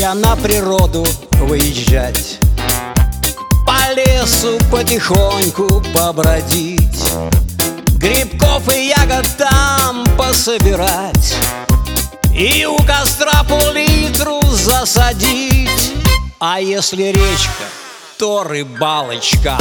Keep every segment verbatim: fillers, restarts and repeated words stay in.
я на природу выезжать, по лесу потихоньку побродить, грибков и ягод там пособирать и у костра пол-литру засадить. А если речка, то рыбалочка.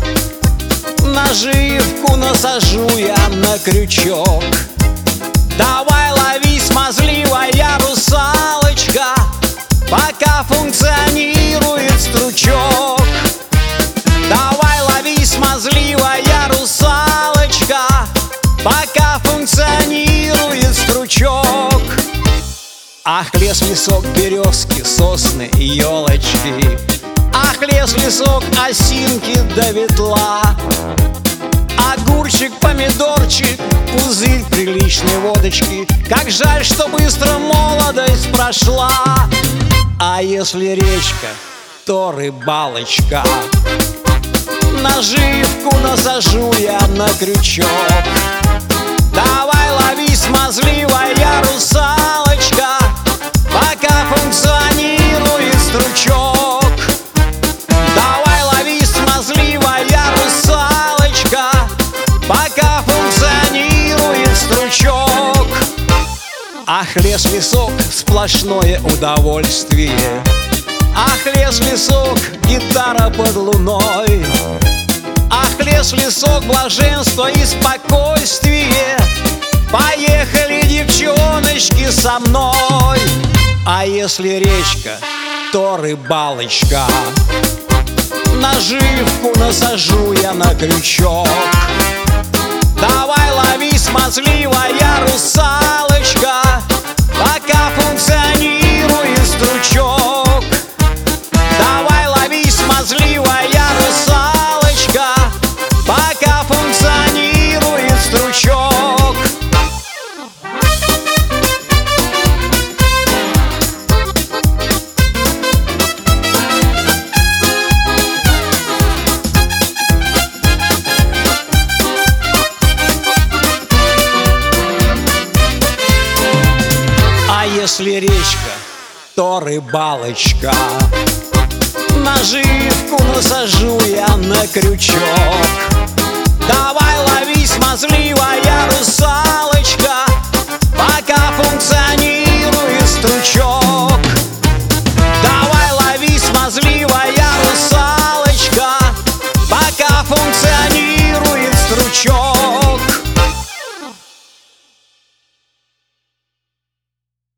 Наживку насажу я на крючок. Давай лови, смазливая русалочка, пока функционирует стручок. Давай лови, смазливая русалочка, пока функционирует стручок. Ах, лес, лесок, березки, сосны и елочки, ах, лес, лесок, осинки да ветла, огурчик, помидорчик, пузырь приличной водочки. Как жаль, что быстро молодость прошла. А если речка, то рыбалочка. Наживку насажу я на крючок. Давай лови, смазливая русалочка, пока функционирует стручок. Давай лови, смазливая русалочка, пока функционирует стручок. Ах, лес, лесок, сплошное удовольствие. Ах, лес, лесок, гитара под луной. Ах, лес, лесок, блаженство и спокойствие. Поехали, девчоночки, со мной. А если речка, то рыбалочка. Наживку насажу я на крючок. Давай лови, смазливая русалочка, пока функционирует стручок. Давай лови, смазливая русалочка, пока функционирует стручок. А если речка, то рыбалочка. Наживку насажу я на крючок.